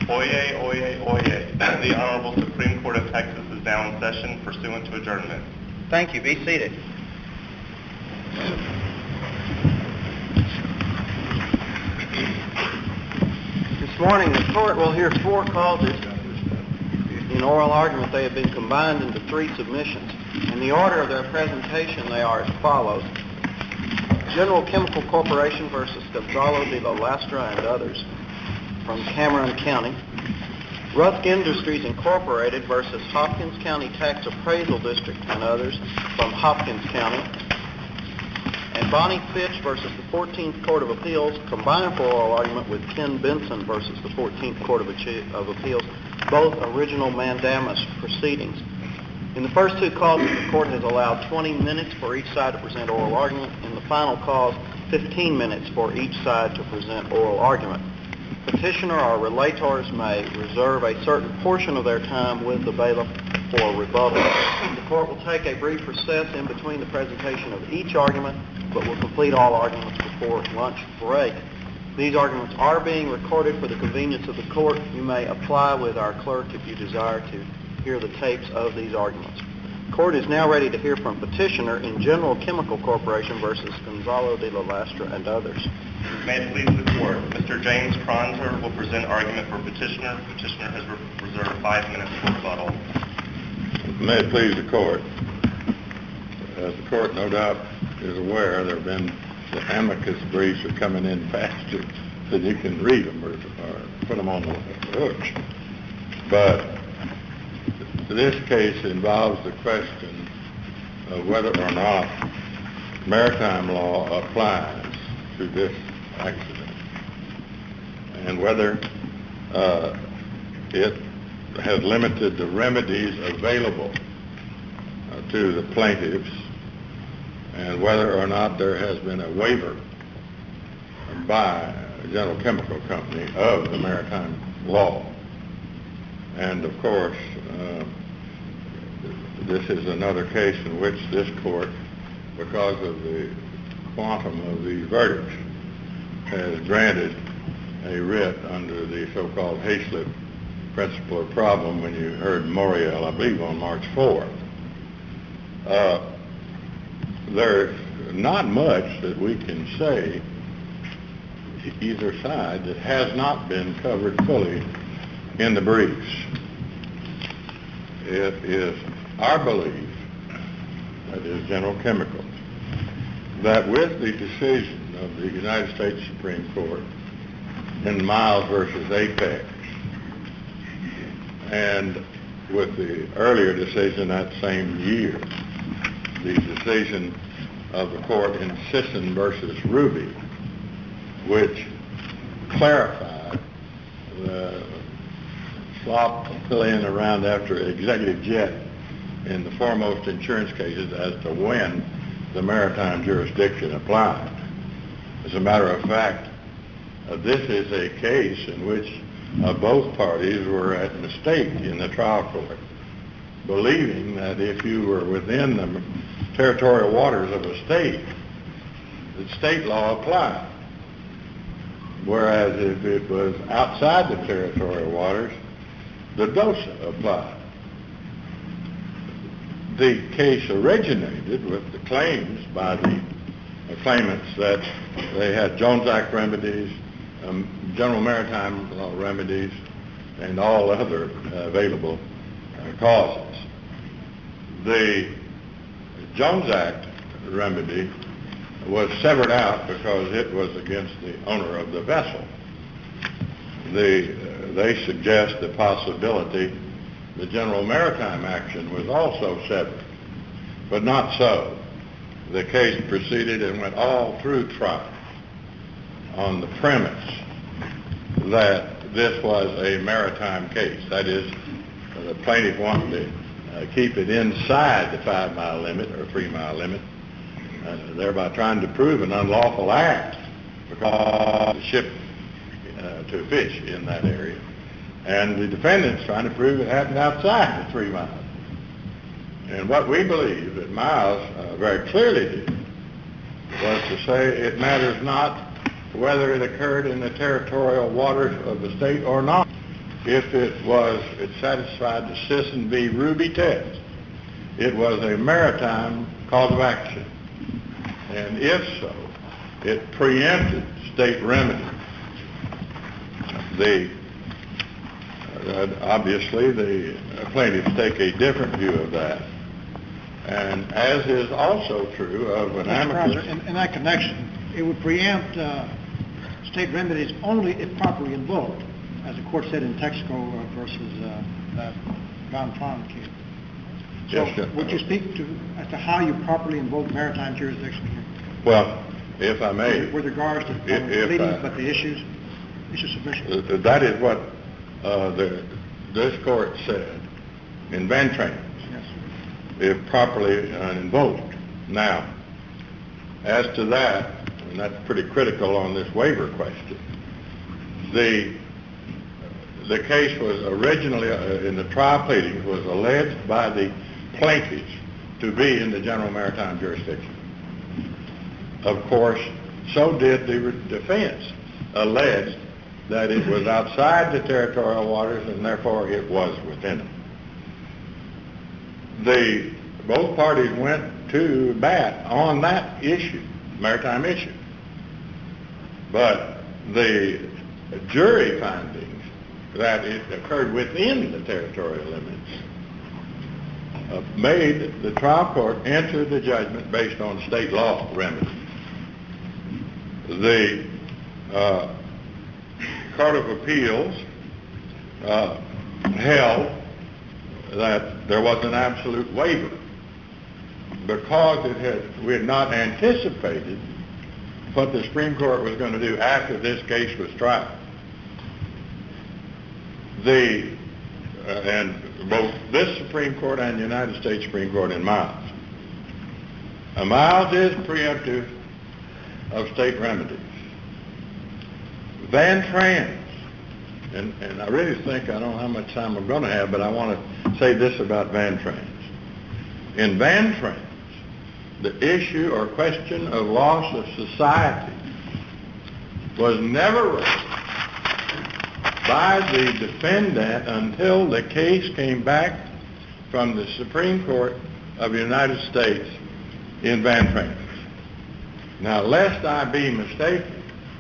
Oyez, oyez, oyez. The Honorable Supreme Court of Texas is now in session pursuant to adjournment. Thank you. Be seated. This morning, the court will hear 4 causes. In oral argument, they have been combined into 3 submissions. In the order of their presentation, they are as follows. General Chemical Corporation versus Gonzalo de la Lastra and others from Cameron County. Rusk Industries Incorporated versus Hopkins County Tax Appraisal District and others from Hopkins County. And Bonnie Fitch versus the 14th Court of Appeals, combined for oral argument with Ken Benson versus the 14th Court of Appeals, both original mandamus proceedings. In the first 2 causes, the court has allowed 20 minutes for each side to present oral argument. In the final cause, 15 minutes for each side to present oral argument. Petitioner or relators may reserve a certain portion of their time with the bailiff for rebuttal. The court will take a brief recess in between the presentation of each argument, but will complete all arguments before lunch break. These arguments are being recorded for the convenience of the court. You may apply with our clerk if you desire to hear the tapes of these arguments. The court is now ready to hear from petitioner in General Chemical Corporation versus Gonzalo de la Lastra and others. May it please the court, Mr. James Kronzer will present argument for petitioner. Petitioner has reserved 5 minutes for rebuttal. May it please the court. As the court no doubt is aware, there have been the amicus briefs are coming in faster than you can read them or put them on the hooks. But this case involves the question of whether or not maritime law applies to this accident and whether it has limited the remedies available to the plaintiffs and whether or not there has been a waiver by General Chemical Company of the maritime law. And of course, this is another case in which this court, because of the quantum of these verdicts, has granted a writ under the so-called Hayslip principle of problem when you heard Morial, I believe, on March 4. There's not much that we can say either side that has not been covered fully in the briefs. It is our belief, that is General Chemical, that with the decision of the United States Supreme Court in Miles versus Apex, and with the earlier decision that same year, the decision of the court in Sisson versus Ruby, which clarified the slop playing around after executive jet in the foremost insurance cases as to when the maritime jurisdiction applied. As a matter of fact, this is a case in which both parties were at mistake in the trial court, believing that if you were within the territorial waters of a state, that state law applied. Whereas if it was outside the territorial waters, the DOSA applied. The case originated with the claims by the claimants that they had Jones Act remedies, general maritime law remedies, and all other available causes. The Jones Act remedy was severed out because it was against the owner of the vessel. They suggest the possibility the general maritime action was also severed, but not so. The case proceeded and went all through trial on the premise that this was a maritime case. That is, the plaintiff wanted to keep it inside the 5-mile limit or 3-mile limit, thereby trying to prove an unlawful act because the ship to fish in that area. And the defendant's trying to prove it happened outside the 3 miles. And what we believe that Miles very clearly did was to say it matters not whether it occurred in the territorial waters of the state or not. if it satisfied the Sisson v. Ruby test, it was a maritime cause of action. And if so, it preempted state remedy. Obviously, the plaintiffs take a different view of that. And as is also true of an amicus. In that connection, it would preempt state remedies only if properly invoked, as the court said in Texaco versus Van Tron case. So Yes, would you speak as to how you properly invoke maritime jurisdiction here? Well, if I may. With regards to pleadings, but the issue submission. That is what this court said in Van Trans, Yes. if properly invoked. Now, as to that, and that's pretty critical on this waiver question, the case was originally, in the trial pleadings, was alleged by the plaintiffs to be in the general maritime jurisdiction. Of course, so did the defense allege that it was outside the territorial waters and therefore it was within them. Both parties went to bat on that issue, maritime issue. But the jury findings that it occurred within the territorial limits made the trial court enter the judgment based on state law remedies. The Court of Appeals held that there was an absolute waiver because we had not anticipated what the Supreme Court was going to do after this case was tried. And both this Supreme Court and the United States Supreme Court in Miles. Miles is preemptive of state remedies. Van Trans, and I really think, I don't know how much time I'm going to have, but I want to say this about Van Trans. In Van Trans, the issue or question of loss of society was never raised by the defendant until the case came back from the Supreme Court of the United States in Van Trans. Now, lest I be mistaken,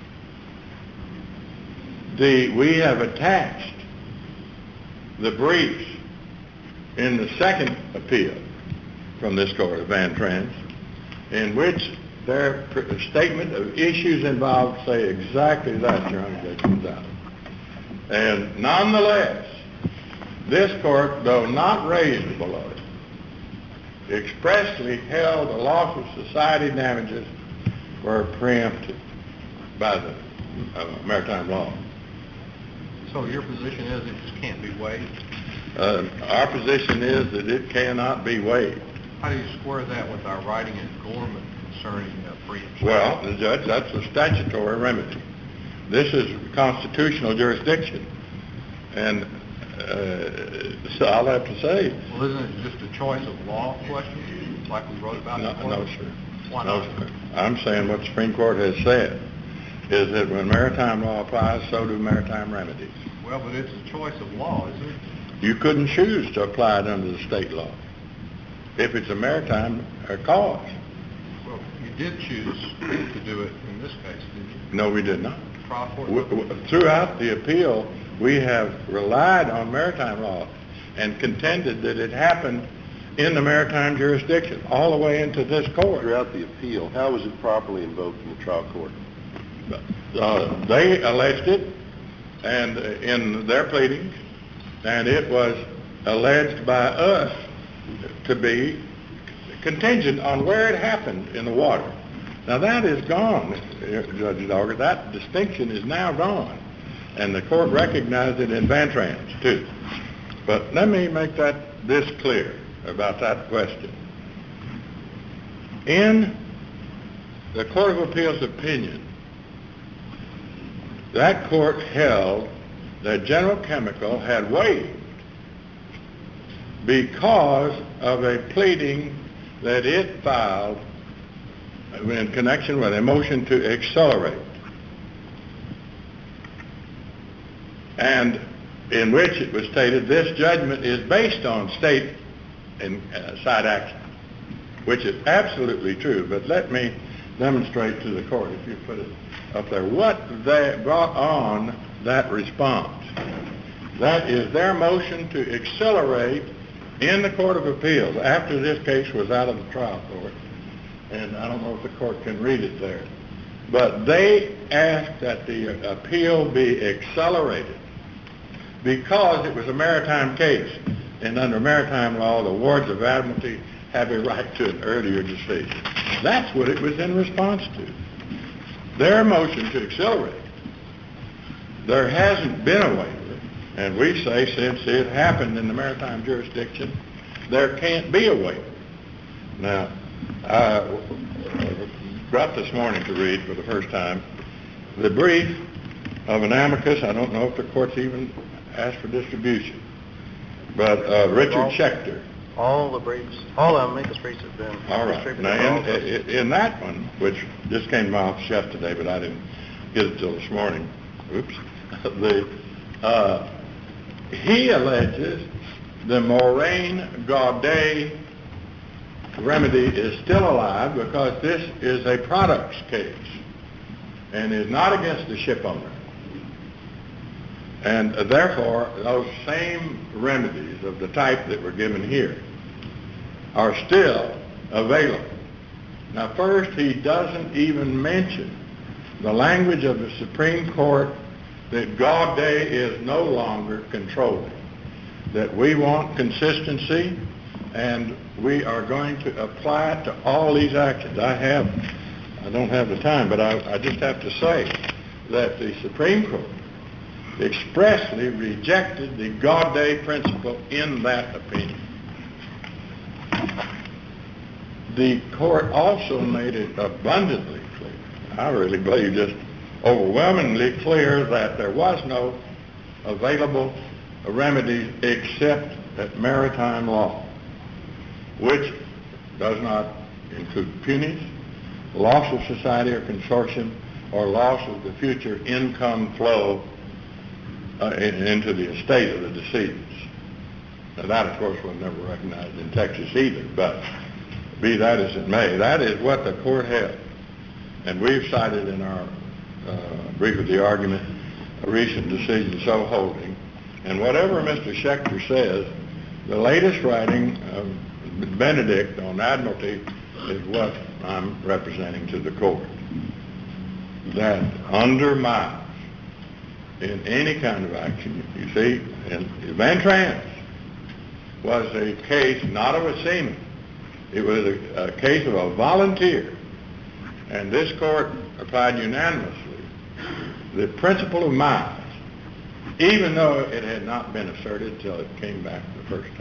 we have attached the briefs in the second appeal from this court of Van Trans, in which their statement of issues involved say exactly that, Your Honor, Judge Gonzalez. And nonetheless, this court, though not raised below, expressly held the loss of society damages were preempted by the maritime law. So your position is it just can't be waived? Our position is that it cannot be waived. How do you square that with our writing in Gorman concerning preemption? Well, the judge, that's a statutory remedy. This is constitutional jurisdiction. And so I'll have to say... Well, isn't it just a choice of law question, like we wrote about in Gorman? No, sir. Why not? No, sir. I'm saying what the Supreme Court has said is that when maritime law applies, so do maritime remedies. Well, but it's a choice of law, isn't it? You couldn't choose to apply it under the state law if it's a maritime cause. Well, you did choose to do it in this case, didn't you? No, we did not. The trial court? Throughout the appeal, we have relied on maritime law and contended that it happened in the maritime jurisdiction all the way into this court. Throughout the appeal, how was it properly invoked in the trial court? They alleged it, and in their pleadings, and it was alleged by us to be contingent on where it happened in the water. Now that is gone, Judge Dogger. That distinction is now gone, and the court recognized it in Van Trans too. But let me make this clear about that question. In the Court of Appeals opinion, that court held that General Chemical had waived because of a pleading that it filed in connection with a motion to accelerate. And in which it was stated this judgment is based on state and side action, which is absolutely true. But let me demonstrate to the court, if you put it up there, what they brought on that response. That is their motion to accelerate in the Court of Appeals after this case was out of the trial court. And I don't know if the court can read it there. But they asked that the appeal be accelerated because it was a maritime case. And under maritime law, the wards of admiralty have a right to an earlier decision. That's what it was in response to. Their motion to accelerate. There hasn't been a waiver. And we say since it happened in the maritime jurisdiction, there can't be a waiver. Now, I got this morning to read for the first time the brief of an amicus. I don't know if the court's even asked for distribution, but Richard Schechter. All the briefs, all the amicus briefs have been distributed. Now, in that one, which just came to my office yesterday, but I didn't get it till this morning. Oops. He alleges the Moraine-Gaudet remedy is still alive because this is a products case and is not against the ship owner. And therefore, those same remedies of the type that were given here are still available. Now, first, he doesn't even mention the language of the Supreme Court that Gaudet is no longer controlling, that we want consistency, and we are going to apply it to all these actions. I don't have the time, but I just have to say that the Supreme Court expressly rejected the Gaudet principle in that opinion. The court also made it abundantly clear, I really believe just overwhelmingly clear, that there was no available remedy except that maritime law, which does not include pennies, loss of society or consortium, or loss of the future income flow into the estate of the decedents. Now that, of course, was never recognized in Texas either, but be that as it may, that is what the court held. And we've cited in our brief of the argument a recent decision so holding. And whatever Mr. Schechter says, the latest writing of Benedict on admiralty is what I'm representing to the court. That undermines in any kind of action. You see, and Van Trans was a case not of a seaman. It was a case of a volunteer. And this court applied unanimously the principle of miles, even though it had not been asserted until it came back the first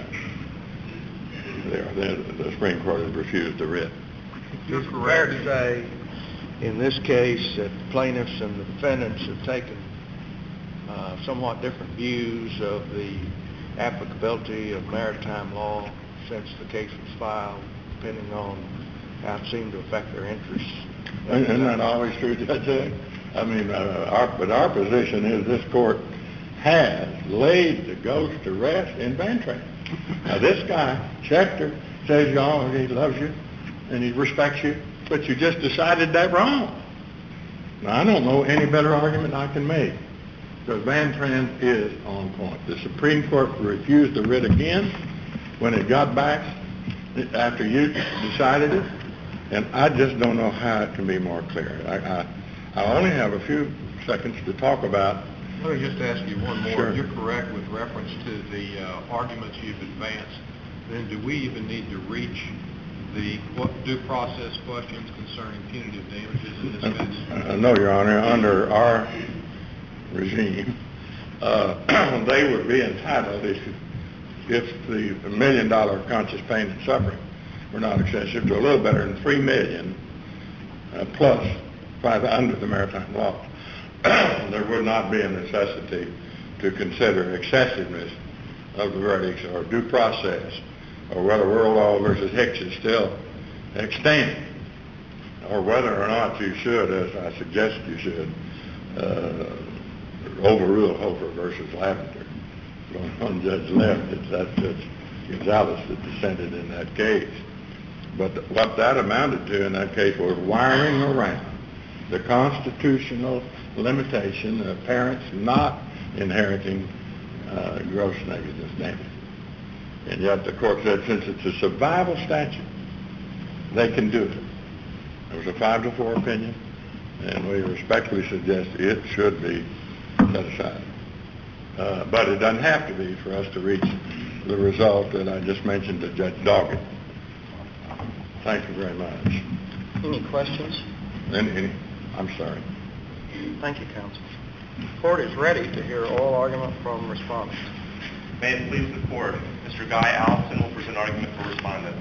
time. The Supreme Court had refused the writ. You're It's fair correct. to say, in this case, that the plaintiffs and the defendants have taken somewhat different views of the applicability of maritime law since the case was filed, depending on how it seemed to affect their interests. Isn't that always true, Judge? I mean, our position is this court has laid the ghost to rest in Van Trans. Now, this guy, Schechter, says, y'all, he loves you and he respects you, but you just decided that wrong. Now, I don't know any better argument I can make, because Van Trans is on point. The Supreme Court refused the writ again when it got back after you decided it, and I just don't know how it can be more clear. I only have a few seconds to talk about. Let me just ask you one more. Sure. You're correct with reference to the arguments you've advanced. Then do we even need to reach the due process questions concerning punitive damages in this case? No, Your Honor. Under our regime, they would be entitled, if the $1 million conscious pain and suffering were not excessive, to a little better than $3 million plus under the maritime law. There would not be a necessity to consider excessiveness of the verdicts or due process, or whether Worldall versus Hicks is still extant, or whether or not you should, as I suggest you should, overrule Hofer versus Lavender. one judge left. That's Judge Gonzalez that dissented in that case. But what that amounted to in that case was wiring around the constitutional limitation of parents not inheriting gross negligence damage. And yet the court said since it's a survival statute, they can do it. It was a 5-4 opinion, and we respectfully suggest it should be set aside. But it doesn't have to be for us to reach the result that I just mentioned to Judge Doggett. Thank you very much. Any questions? I'm sorry. Thank you, counsel. The court is ready to hear oral argument from respondents. May it please the court, Mr. Guy Allison will present argument for respondents.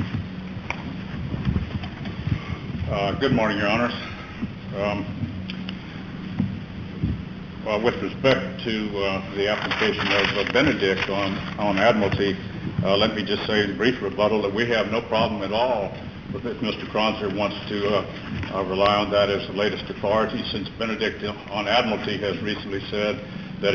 Good morning, Your Honors. With respect to the application of Benedict on admiralty, let me just say in brief rebuttal that we have no problem at all with if Mr. Kronzer wants to rely on that as the latest authority, since Benedict on admiralty has recently said that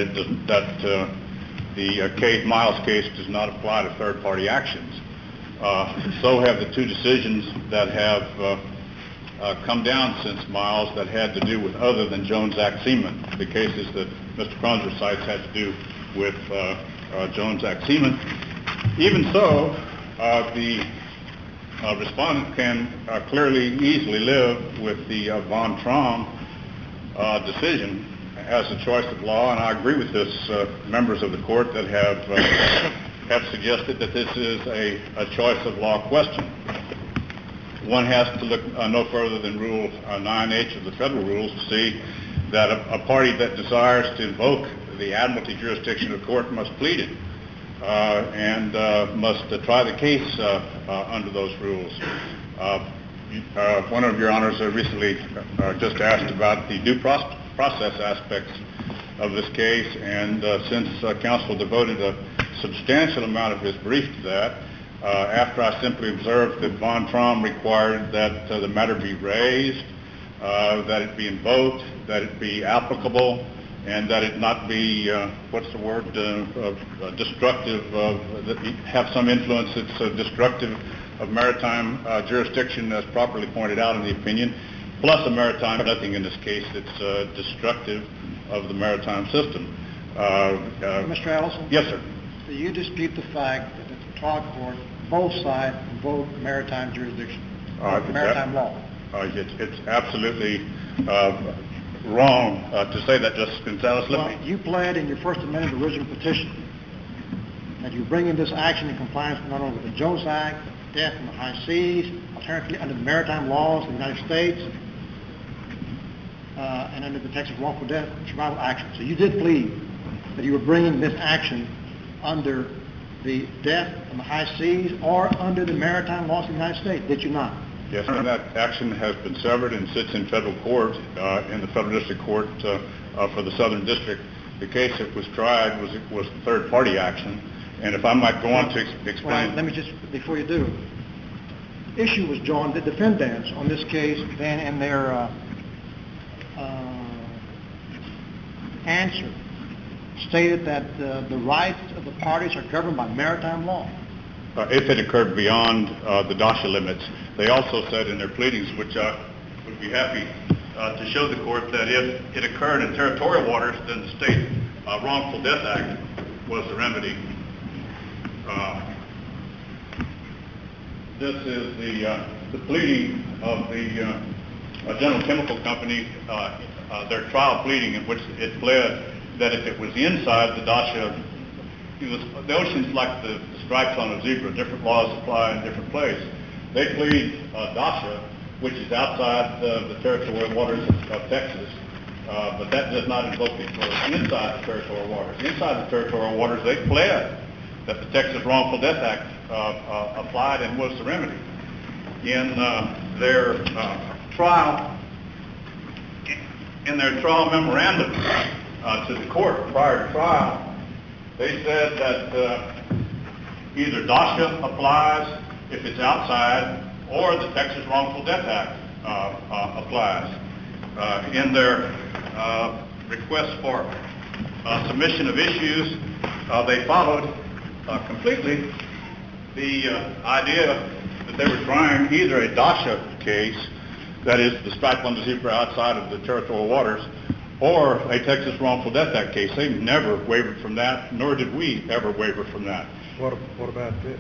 the Miles case does not apply to third-party actions. So have the two decisions that have come down since Miles that had to do with other than Jones Act seamen. The cases that Mr. Kronzer cites had to do with Jones Act seamen. Even so, the respondent can clearly, easily live with the Von Traum decision as a choice of law, and I agree with this members of the court that have suggested that this is a choice of law question. One has to look no further than Rule 9H of the federal rules to see that a party that desires to invoke the admiralty jurisdiction of court must plead it and must try the case under those rules. One of your honors recently just asked about the due process aspects of this case, and since counsel devoted a substantial amount of his brief to that, after I simply observed that Von Traum required that the matter be raised, that it be invoked, that it be applicable, and that it not be, destructive, have some influence that's destructive of maritime jurisdiction as properly pointed out in the opinion, plus a maritime, nothing in this case that's destructive of the maritime system. Mr. Allison? Yes, sir. Do you dispute the fact that at the trial court, both sides invoked maritime jurisdiction, maritime law? It's absolutely wrong to say that, Justice Gonzalez. Well, you pled in your First Amendment original petition that you bring in this action in compliance not only with the Jones Act, death in the high seas, alternatively under the maritime laws of the United States, and under the Texas wrongful death survival action. So you did plead that you were bringing this action under the death in the high seas or under the maritime laws of the United States, did you not? Yes, and that action has been severed and sits in federal court, in the Federal District Court for the Southern District. The case that was tried was third-party action. And if I might go on to explain... Well, let me just, before you do, issue was joined, the defendants on this case then in their answer stated that the rights of the parties are governed by maritime law. If it occurred beyond the DASHA limits. They also said in their pleadings, which I would be happy to show the court, that if it occurred in territorial waters, then the state wrongful death act was the remedy. This is the pleading of the General Chemical Company, their trial pleading in which it pled that if it was inside the DASHA, the ocean's like the stripes on a zebra, different laws apply in different places. They plead DASHA, which is outside the territorial waters of Texas, but that does not invoke it for inside the territorial waters. Inside the territorial waters, they pled that the Texas Wrongful Death Act applied and was the remedy. In their trial memorandum to the court prior to trial, they said that either DASHA applies if it's outside, or the Texas Wrongful Death Act applies. In their request for submission of issues, they followed completely the idea that they were trying either a DASHA case, that is the strike on the zebra outside of the territorial waters, or a Texas Wrongful Death Act case. They never wavered from that, nor did we ever waver from that. What about this?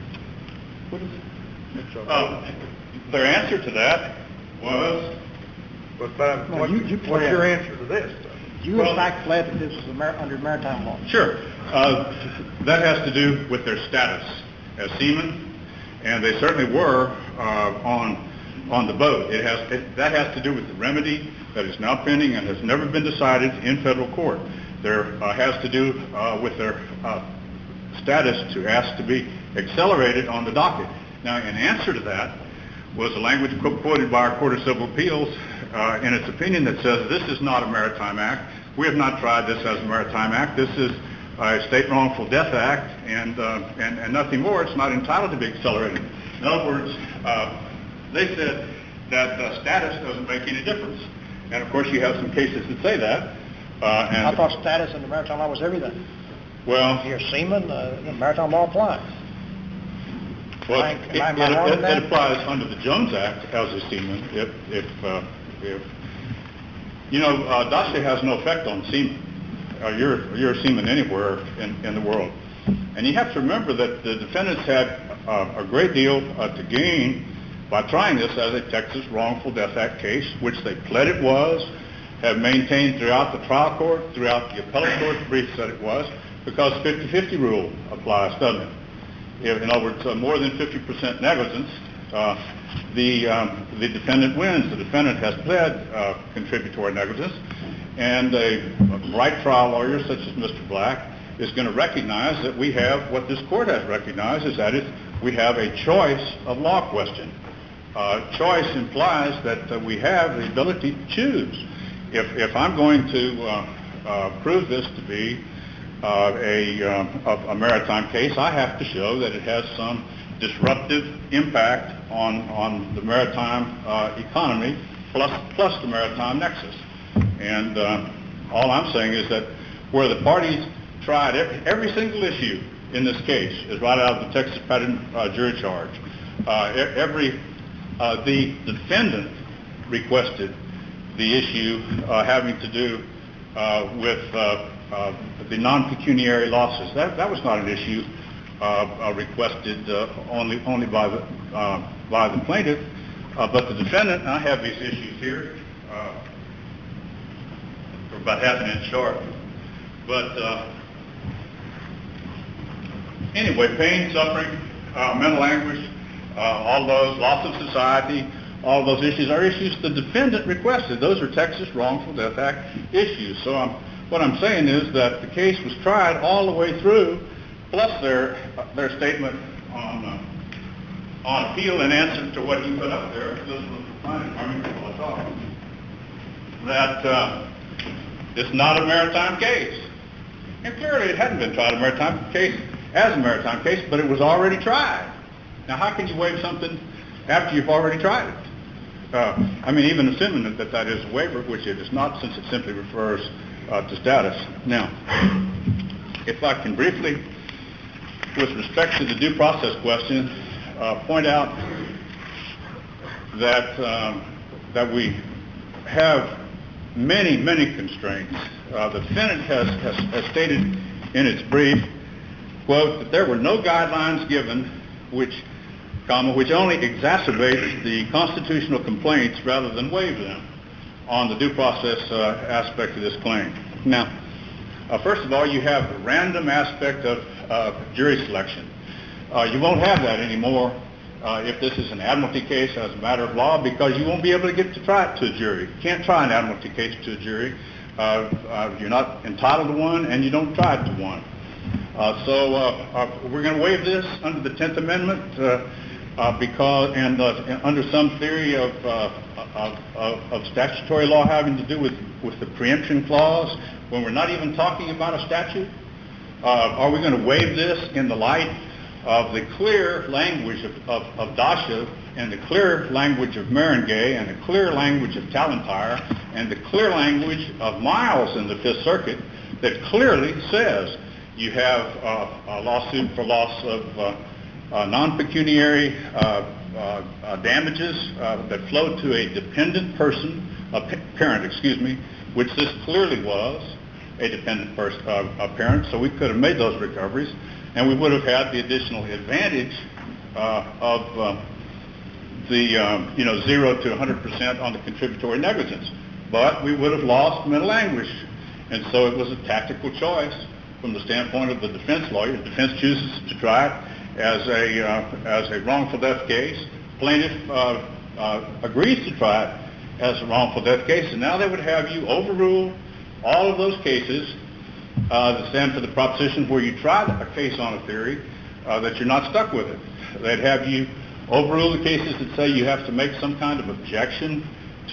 Their answer to that was... What's your answer to this? You in fact pled that this was under maritime law. Sure. That has to do with their status as seamen, and they certainly were on the boat. That has to do with the remedy that is now pending and has never been decided in federal court. There has to do with their status to ask to be accelerated on the docket. Now, in answer to that was a language quoted by our Court of Civil Appeals in its opinion that says this is not a maritime act. We have not tried this as a maritime act. This is a state wrongful death act, and nothing more. It's not entitled to be accelerated. In other words, they said that status doesn't make any difference. And of course, you have some cases that say that. And I thought status under maritime law was everything. Well, If you're a seaman, the maritime law applies. well, Am I wrong in that? it applies under the Jones Act as a seaman. If DASHA has no effect on seamen. You're a seaman anywhere in the world, and you have to remember that the defendants had a great deal to gain by trying this as a Texas Wrongful Death Act case, which they pled it was, have maintained throughout the trial court, throughout the appellate court briefs that it was, because 50-50 rule applies, doesn't it? In other words, more than 50% negligence, the defendant wins. The defendant has pled contributory negligence, and a right trial lawyer such as Mr. Black is going to recognize that we have what this court has recognized, is that we have a choice of law question. Choice implies that we have the ability to choose. If I'm going to prove this to be a maritime case, I have to show that it has some disruptive impact on the maritime economy plus the maritime nexus. And all I'm saying is that where the parties tried every single issue in this case is right out of the Texas pattern jury charge. The defendant requested the issue having to do with the non-pecuniary losses. That was not an issue requested only by the plaintiff, but the defendant. And I have these issues here. They're about half an inch short, but anyway, pain, suffering, mental anguish, all those, loss of society, all those issues are issues the defendant requested. Those are Texas Wrongful Death Act issues. So what I'm saying is that the case was tried all the way through, plus their statement on appeal in answer to what you put up there, that it's not a maritime case. And clearly it hadn't been tried as a maritime case, but it was already tried. Now, how can you waive something after you've already tried it? Even assuming that is a waiver, which it is not, since it simply refers to status. Now, if I can briefly, with respect to the due process question, point out that we have many constraints. The defendant has stated in its brief, quote, that there were no guidelines given which only exacerbates the constitutional complaints rather than waive them on the due process aspect of this claim. Now, first of all, you have the random aspect of jury selection. You won't have that anymore if this is an admiralty case as a matter of law, because you won't be able to get to try it to a jury. You can't try an admiralty case to a jury. You're not entitled to one, and you don't try it to one. So we're going to waive this under the 10th Amendment because under some theory of statutory law having to do with the preemption clause, when we're not even talking about a statute. Are we going to waive this in the light of the clear language of DASHA and the clear language of Marangay and the clear language of Talentire and the clear language of Miles in the Fifth Circuit that clearly says You have a lawsuit for loss of non-pecuniary damages that flow to a dependent person, parent, which this clearly was a dependent parent, so we could have made those recoveries, and we would have had the additional advantage of the 0 to 100% on the contributory negligence. But we would have lost mental anguish, and so it was a tactical choice from the standpoint of the defense lawyer. The defense chooses to try it as a wrongful death case. Plaintiff agrees to try it as a wrongful death case, and now they would have you overrule all of those cases that stand for the proposition where you tried a case on a theory that you're not stuck with it. They'd have you overrule the cases that say you have to make some kind of objection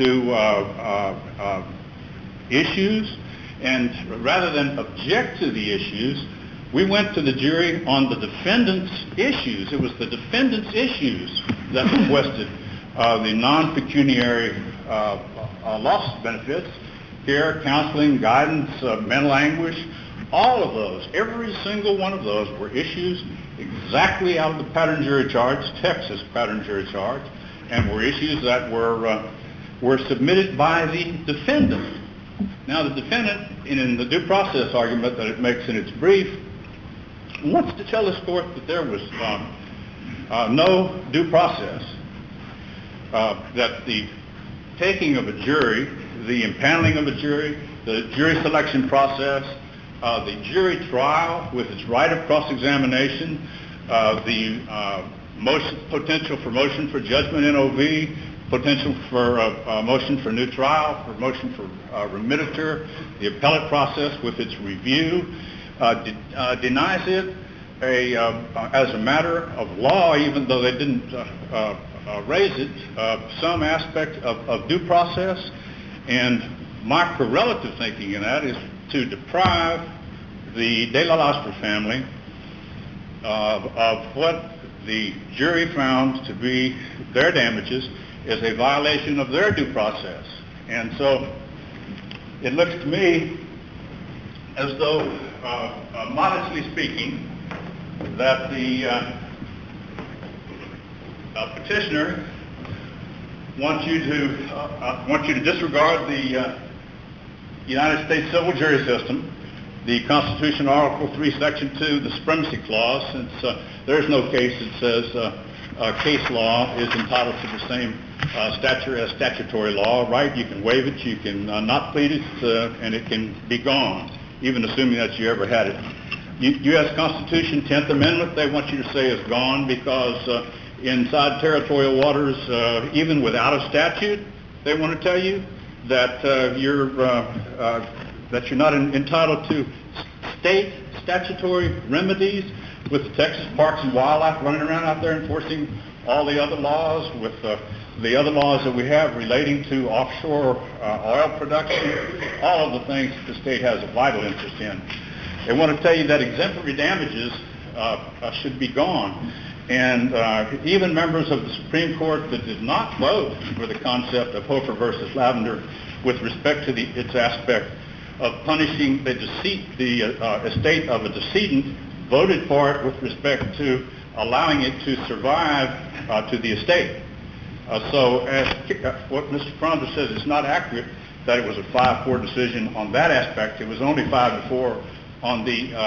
to issues, and rather than object to the issues, we went to the jury on the defendant's issues. It was the defendant's issues that requested the non-pecuniary loss benefits, care, counseling, guidance, mental anguish. All of those, every single one of those were issues exactly out of the pattern jury charge, Texas pattern jury charge, and were issues that were submitted by the defendant. Now the defendant, in the due process argument that it makes in its brief, wants to tell this court that there was no due process, that the taking of a jury, the impaneling of a jury, the jury selection process, the jury trial with its right of cross-examination, the potential for motion for judgment NOV, potential for motion for new trial, for motion for remittiture, the appellate process with its review, denies it as a matter of law, even though they didn't raise it, some aspect of due process. And my correlative thinking in that is to deprive the De La Lastra family of what the jury found to be their damages is a violation of their due process. And so it looks to me as though, modestly speaking, that the petitioner wants you to disregard the United States civil jury system, the Constitution, Article 3, Section 2, the Supremacy Clause, since there's no case that says case law is entitled to the same stature as statutory law, right? You can waive it, you can not plead it, and it can be gone, even assuming that you ever had it. U.S. Constitution, 10th Amendment, they want you to say is gone because inside territorial waters, even without a statute, they want to tell you that you're not entitled to state statutory remedies, with the Texas Parks and Wildlife running around out there enforcing all the other laws, with the other laws that we have relating to offshore oil production, all of the things that the state has a vital interest in. They want to tell you that exemplary damages should be gone. And even members of the Supreme Court that did not vote for the concept of Hofer versus Lavender with respect to its aspect of punishing the estate of a decedent voted for it with respect to allowing it to survive to the estate. So as what Mr. Franza says, it's not accurate that it was a 5-4 decision on that aspect. It was only 5-4 on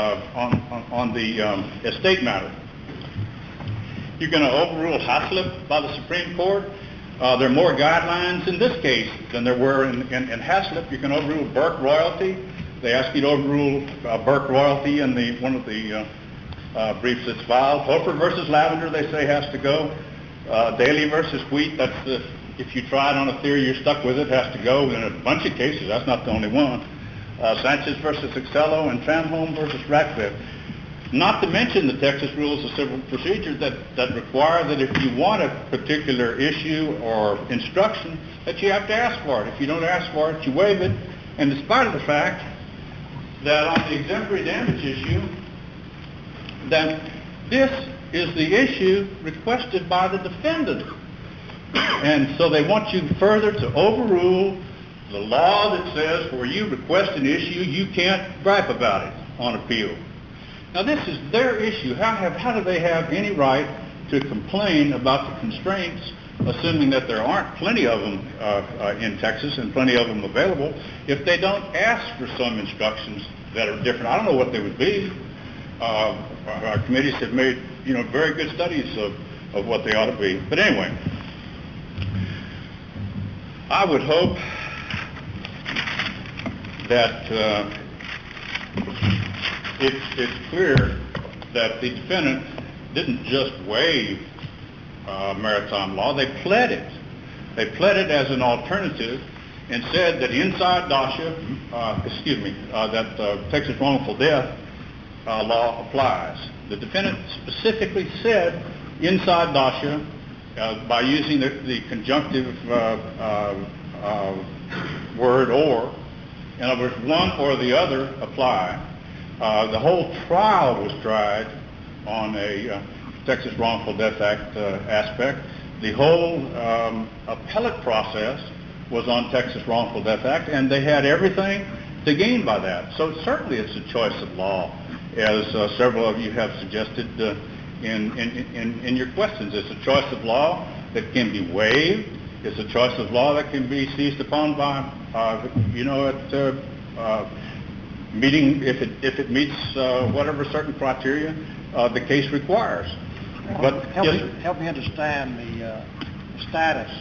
the estate matter. You're going to overrule Haslip by the Supreme Court. There are more guidelines in this case than there were in Haslip. You can overrule Burke Royalty. They ask you to overrule Burke Royalty in one of the briefs that's filed. Hofer versus Lavender, they say, has to go. Daly versus Wheat, if you try it on a theory, you're stuck with it, has to go. In a bunch of cases, that's not the only one. Sanchez versus Excello and Tranholm versus Ratcliffe. Not to mention the Texas Rules of Civil Procedure that require that if you want a particular issue or instruction, that you have to ask for it. If you don't ask for it, you waive it. And despite of the fact that on the exemplary damage issue, that this is the issue requested by the defendant. And so they want you further to overrule the law that says where you request an issue, you can't gripe about it on appeal. Now, this is their issue. How do they have any right to complain about the constraints, assuming that there aren't plenty of them in Texas and plenty of them available, if they don't ask for some instructions that are different? I don't know what they would be. Our committees have made, very good studies of what they ought to be. But anyway, I would hope that it's clear that the defendant didn't just waive maritime law. They pled it. They pled it as an alternative and said that inside DASHA, that Texas wrongful death law applies. The defendant specifically said inside DASHA, by using the conjunctive word or, in other words, one or the other apply. The whole trial was tried on a Texas Wrongful Death Act aspect. The whole appellate process was on Texas Wrongful Death Act, and they had everything to gain by that. So certainly it's a choice of law, as several of you have suggested in your questions. It's a choice of law that can be waived. It's a choice of law that can be seized upon by, meeting, if it meets whatever certain criteria the case requires. But help me understand the status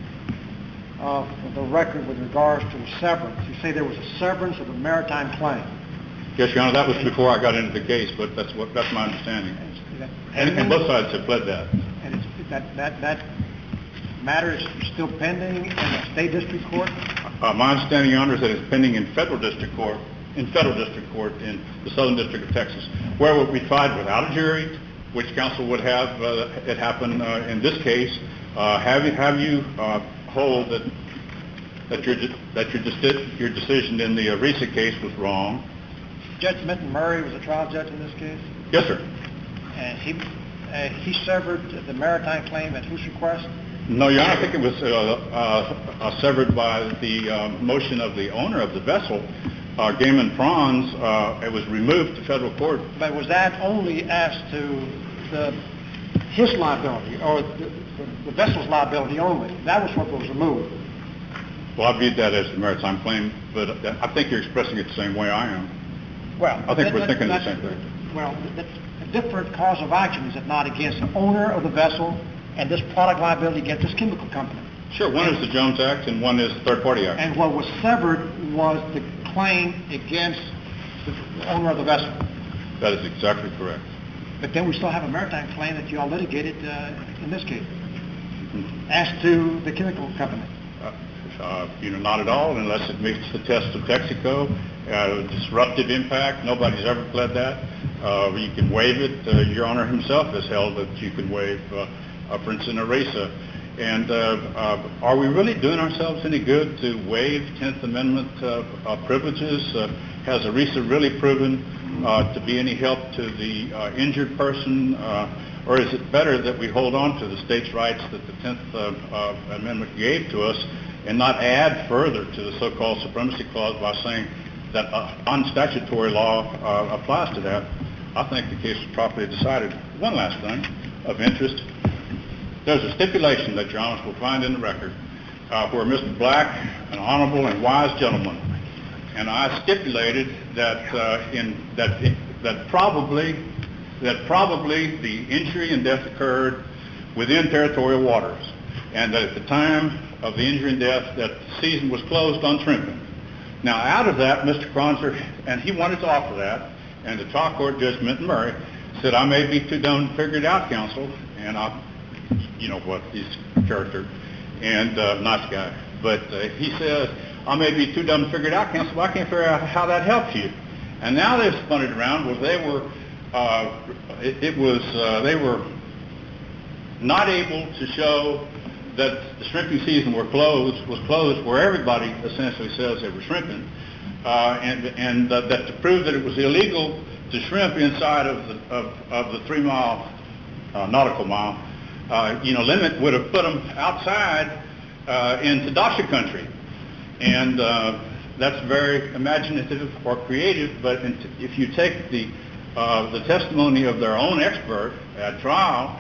of the record with regards to the severance. You say there was a severance of a maritime claim. Yes, Your Honor, that was before I got into the case, but that's my understanding. And both sides have pled that. And that matter is still pending in the state district court? My understanding, Your Honor, is that it's pending in federal district court in the Southern District of Texas, where it would be tried without a jury, which counsel would have it happen in this case. Have you hold that your decision in the Arisa case was wrong? Judge Minton Murray was a trial judge in this case? Yes, sir. And he severed the maritime claim at whose request? No, Your Honor, I think it was severed by the motion of the owner of the vessel, Gaiman Prawns. It was removed to federal court. But was that only as to his liability, or the vessel's liability only? That was what was removed. Well, I viewed that as the maritime claim, but I think you're expressing it the same way I am. Well, I think we're thinking the same thing. Well, a different cause of action, is it not, against the owner of the vessel and this product liability against this chemical company? Sure, one is the Jones Act and one is the third-party act. And what was severed was the claim against the owner of the vessel. That is exactly correct. But then we still have a maritime claim that you all litigated in this case, as to the chemical company. Not at all, unless it meets the test of Texaco. Disruptive impact, nobody's ever pled that. You can waive it. Your Honor himself has held that you can waive, for instance, Arisa. And are we really doing ourselves any good to waive 10th Amendment privileges? Has Arisa really proven to be any help to the injured person? Or is it better that we hold on to the state's rights that the 10th Amendment gave to us and not add further to the so-called supremacy clause by saying that unstatutory law applies to that? I think the case was properly decided. One last thing of interest. There's a stipulation that Your Honor will find in the record where Mr. Black, an honorable and wise gentleman, and I stipulated that that probably the injury and death occurred within territorial waters, and that at the time of the injury and death that the season was closed on shrimping. Now, out of that, Mr. Kronzer, and he wanted to offer that, and the trial court Judge Minton Murray said, I may be too dumb to figure it out, counsel, and you know what, his character, and nice guy, but he says, I may be too dumb to figure it out, counsel, but I can't figure out how that helps you. And now they've spun it around where they were not able to show that the shrimping season was closed where everybody essentially says they were shrimping, and that to prove that it was illegal to shrimp inside of the 3-mile nautical mile limit would have put them outside into DASHA country, and that's very imaginative or creative. But if you take the the testimony of their own expert at trial,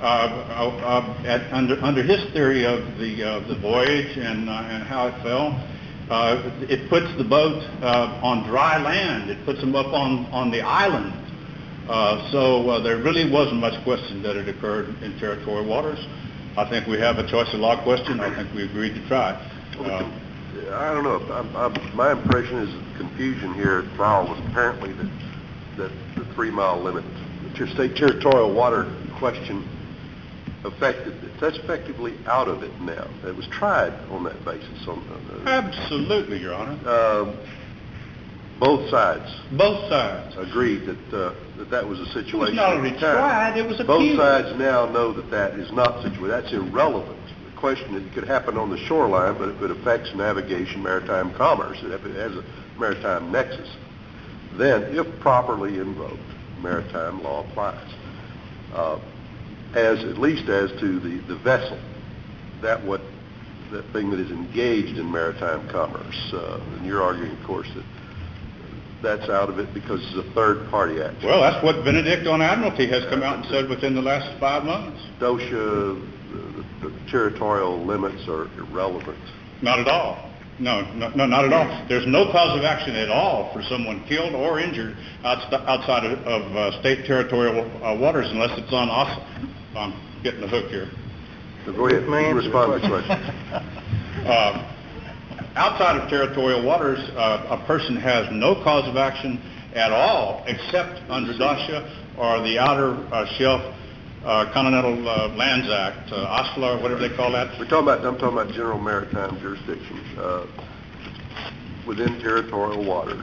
under his theory of the voyage and how it fell. It puts the boat on dry land. It puts them up on the island. So there really wasn't much question that it occurred in territorial waters. I think we have a choice of law question. I think we agreed to try it. I don't know. My impression is that the confusion here at trial was apparently that the 3-mile limit, the state territorial water question affected it. That's effectively out of it now. It was tried on that basis. Absolutely, Your Honor. Both sides agreed that was a situation. It was not only tried, it was appealed. Both sides now know that is not the situation. That's irrelevant. The question is, it could happen on the shoreline, but if it affects navigation, maritime commerce, if it has a maritime nexus, then, if properly invoked, maritime law applies. At least as to the vessel, that thing that is engaged in maritime commerce. And you're arguing, of course, that that's out of it because it's a third-party action. Well, that's what Benedict on Admiralty has come out and said within the last 5 months. DOSHA, the territorial limits are irrelevant. Not at all. No, not at all. There's no cause of action at all for someone killed or injured outside of state territorial waters unless it's on us. I'm getting the hook here. So go ahead. You respond to the question. Outside of territorial waters, a person has no cause of action at all except under DOSHA or the Outer Shelf Continental Lands Act, OSLA, or whatever they call that. I'm talking about general maritime jurisdiction. Within territorial waters,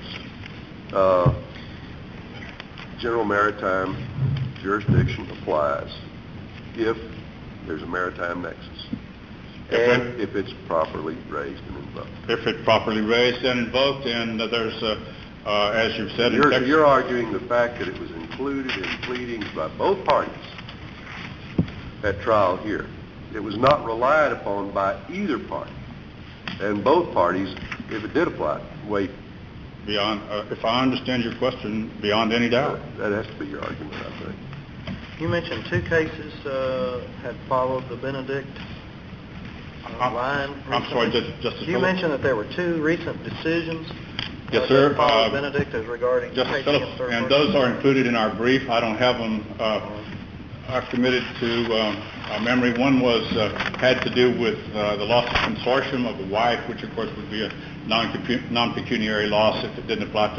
general maritime jurisdiction applies if there's a maritime nexus. And if it's properly raised and invoked. If it's properly raised and invoked, and there's, as you've said... You're arguing the fact that it was included in pleadings by both parties at trial here. It was not relied upon by either party. And both parties, if it did apply, wait. Beyond, if I understand your question, beyond any doubt. That has to be your argument, I think. You mentioned 2 cases had followed the Benedict line. I'm sorry, Justice You mentioned that there were 2 recent decisions. Yes, sir. That followed Benedict as regarding Justice Phillips, and those are included in our brief. I don't have them committed to memory. One had to do with the loss of consortium of the wife, which of course would be a non-pecuniary loss if it didn't apply to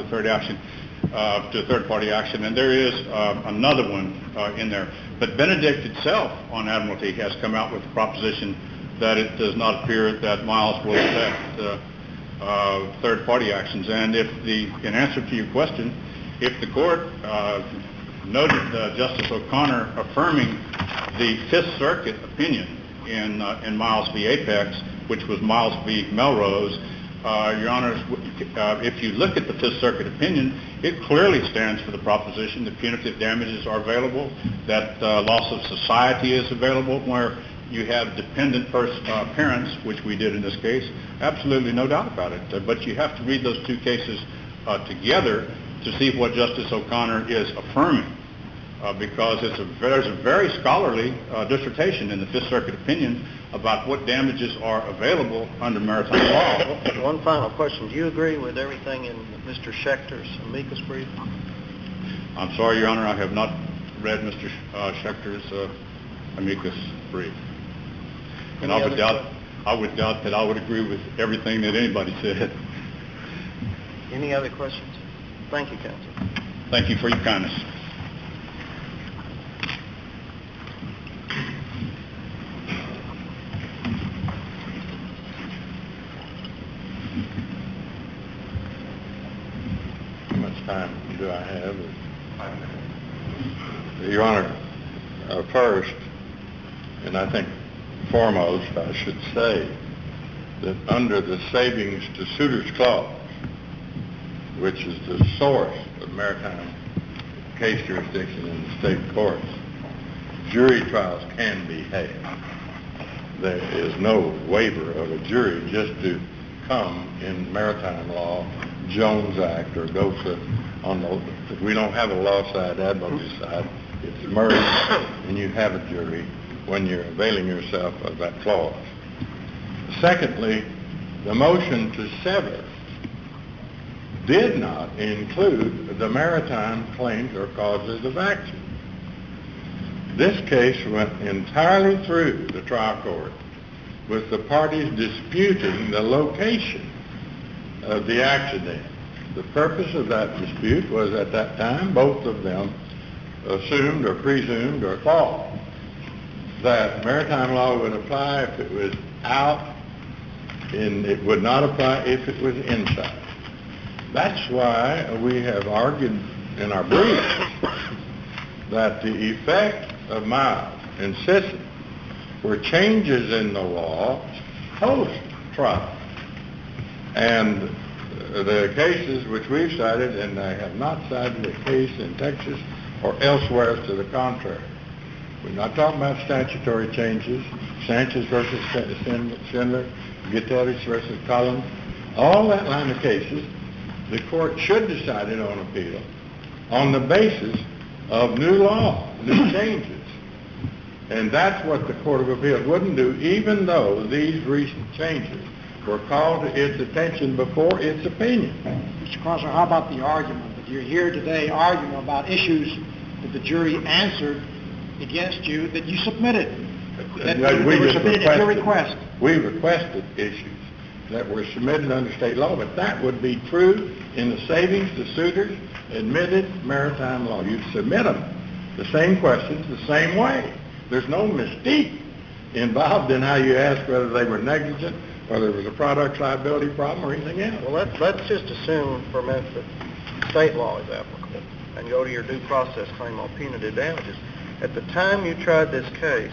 a third-party action. And there is another one in there. But Benedict itself on Admiralty has come out with the proposition that it does not appear that Miles will affect third-party actions. And in answer to your question, if the court noted Justice O'Connor affirming the Fifth Circuit opinion in Miles v. Apex, which was Miles v. Melrose, Your Honors, if you look at the Fifth Circuit opinion, it clearly stands for the proposition that punitive damages are available, that loss of society is available where you have dependent parents, which we did in this case. Absolutely no doubt about it. But you have to read those 2 cases together to see what Justice O'Connor is affirming, because there's a very scholarly dissertation in the Fifth Circuit opinion about what damages are available under maritime law. One final question. Do you agree with everything in Mr. Schechter's amicus brief? I'm sorry, Your Honor, I have not read Mr. Schechter's amicus brief. And I would doubt that I would agree with everything that anybody said. Any other questions? Thank you, counsel. Thank you for your kindness. How much time do I have? 5 minutes. Your Honor, first, and I think foremost, I should say that under the Savings to Suitors Clause, which is the source of maritime case jurisdiction in the state courts, jury trials can be had. There is no waiver of a jury just to come in maritime law Jones Act or go to we don't have a law side, advocacy side. It's merged, and you have a jury when you're availing yourself of that clause. Secondly, the motion to sever did not include the maritime claims or causes of action. This case went entirely through the trial court with the parties disputing the location of the accident. The purpose of that dispute was at that time both of them assumed or presumed or thought that maritime law would apply if it was out and it would not apply if it was inside. That's why we have argued in our briefs that the effect of Miles and Sisson were changes in the law post-trial. And the cases which we've cited, and I have not cited a case in Texas or elsewhere to the contrary. We're not talking about statutory changes, Sanchez versus Schindler, Gutierrez versus Collins, all that line of cases. The court should decide it on appeal on the basis of new law, new changes. And that's what the Court of Appeals wouldn't do, even though these recent changes were called to its attention before its opinion. Mr. Crosser, how about the argument that you're here today arguing about issues that the jury answered against you that you submitted? That were submitted at your request. We requested issues that were submitted under state law, but that would be true in the savings to suitors admitted maritime law. You'd submit them, the same questions, the same way. There's no mystique involved in how you ask whether they were negligent, whether it was a product liability problem or anything else. Well, let's just assume for a minute that state law is applicable and go to your due process claim on punitive damages. At the time you tried this case,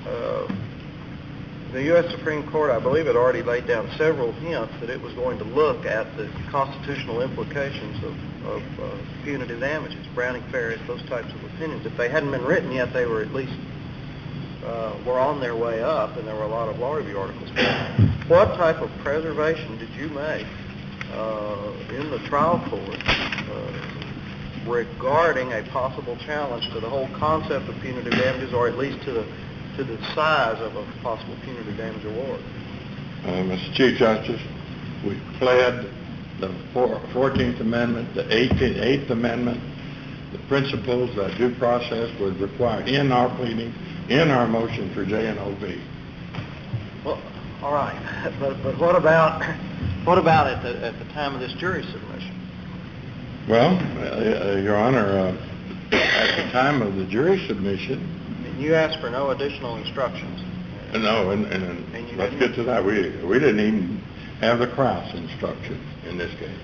the U.S. Supreme Court, I believe, had already laid down several hints that it was going to look at the constitutional implications of punitive damages, Browning, Ferris, those types of opinions. If they hadn't been written yet, they were at least were on their way up, and there were a lot of law review articles. What type of preservation did you make in the trial court regarding a possible challenge to the whole concept of punitive damages, or at least to the size of a possible punitive damage award? Mr. Chief Justice, we pled the 14th Amendment, the 8th Amendment, the principles that due process was required in our pleading, in our motion for J&OB. Well, all right, but what about at the time of this jury submission? Well, Your Honor, at the time of the jury submission, you asked for no additional instructions. No, and let's get to that. We didn't even have the Krauss instruction in this case.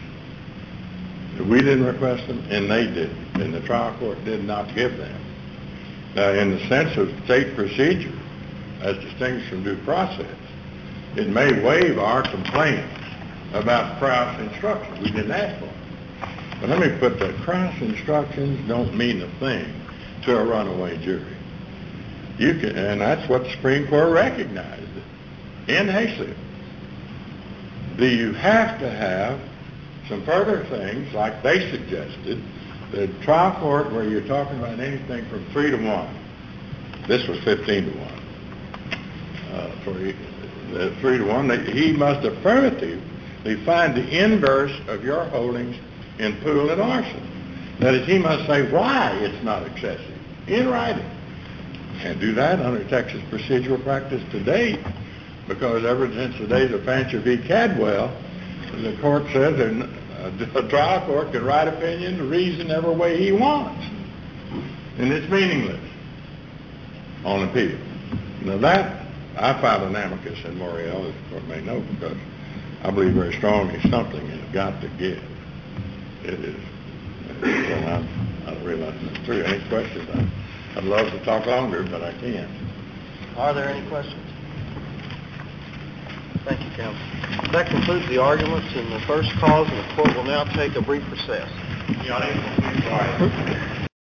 We didn't request them, and they didn't, and the trial court did not give them. Now, in the sense of state procedure, as distinguished from due process, it may waive our complaints about Krauss instructions. We didn't ask for them. But let me put that Krauss instructions don't mean a thing to a runaway jury. You can, and that's what the Supreme Court recognized in Hayslip. Do you have to have some further things like they suggested? The trial court, where you're talking about anything from 3 to 1, this was 15 to 1. For the 3 to 1, he must affirmatively find the inverse of your holdings in Poole and Arson. That is, he must say why it's not excessive in writing. Can't do that under Texas procedural practice to date, because ever since the days of Fancher v. Cadwell, the court says that a trial court can write opinion to reason every way he wants, and it's meaningless on appeal. Now that, I filed an amicus in Morial, as the court may know, because I believe very strongly something has got to give. It is. And I realize that's true. Any questions? I'd love to talk longer, but I can't. Are there any questions? Thank you, counsel. That concludes the arguments in the first cause, and the court will now take a brief recess. The audience will please rise.